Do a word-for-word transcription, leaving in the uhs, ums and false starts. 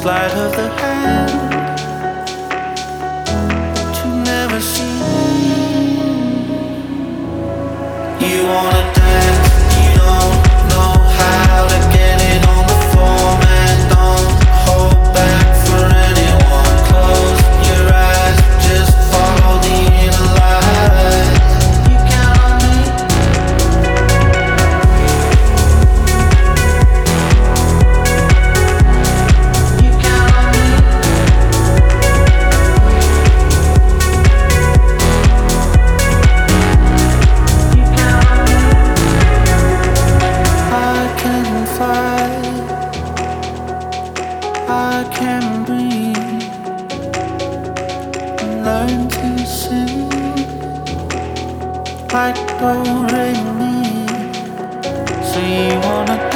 sleight of the hand that you never see. You wanna dance, you don't know how to get it on the floor, man. Don't hold back for anyone. Close your eyes, just follow the inner light. You count on me. You count on me. You count on me. I can fly, I can breathe, learn to sing like do re mi. So you wanna